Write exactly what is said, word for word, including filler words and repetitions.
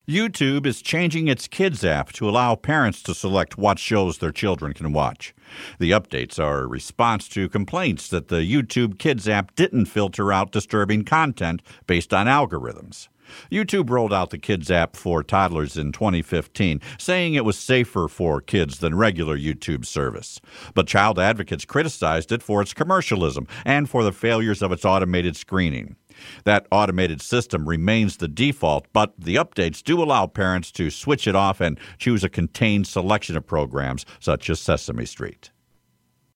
YouTube is changing its Kids app to allow parents to select what shows their children can watch. The updates are a response to complaints that the YouTube Kids app didn't filter out disturbing content based on algorithms. YouTube rolled out the Kids app for toddlers in twenty fifteen, saying it was safer for kids than regular YouTube service. But child advocates criticized it for its commercialism and for the failures of its automated screening. That automated system remains the default, but the updates do allow parents to switch it off and choose a contained selection of programs, such as Sesame Street.